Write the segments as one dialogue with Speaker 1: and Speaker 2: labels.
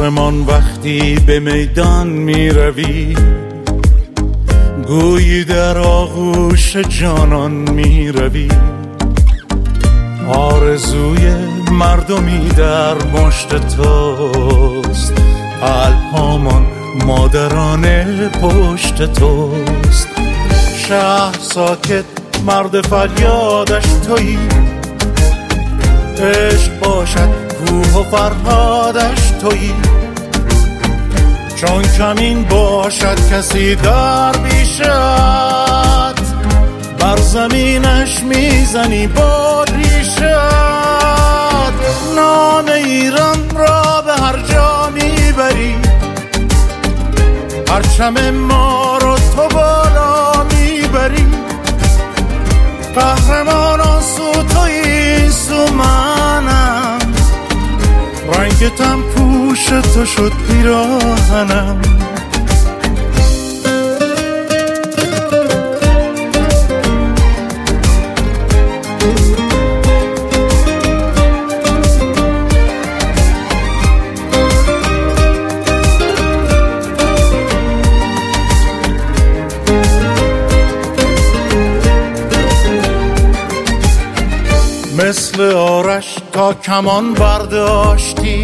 Speaker 1: قهرمان وقتی به میدان می روی، گویی در آغوش جانان می روی. آرزوی مردمی در مشت توست، قلب‌هامان مادرانه پشت توست. شهر ساکت مرد فریادش تویی، عشق باشد کوه و فرهادش تویی. چون کمین باشد کسی در بیشت، بر زمینش میزنی با ریشت. نام ایران را به هر جا میبری، پرچم ما رو تو بالا میبری. قهرمانان سو تویی، سو منم، رنگتم پوش تو شد پیراهنم. مثل آرش تا کمان برداشتی،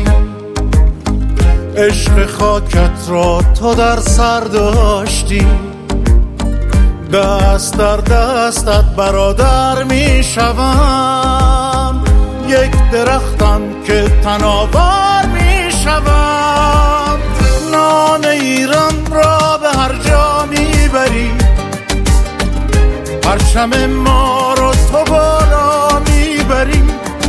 Speaker 1: عشق خاکت را تو در سر داشتی. دست در دستت برادر می شوم، یک درختم که تناور می شوم. نام ایران را به هر جا می بری، پرچم ما رو تو بالا می بری.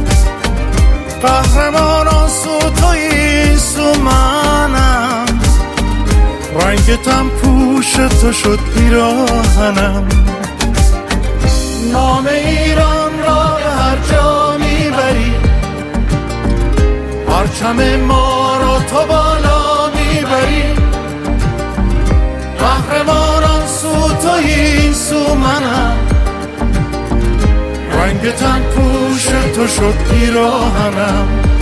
Speaker 1: قهرمانان سو تویی، سو منم، رنگتم پوش تو شد پیراهنم. نام ایران را به هر جا میبری، پرچم ما رو تو بالا میبری. قهرمانان سو تویی، سو منم، رنگتم پوش تو شد پیراهنم.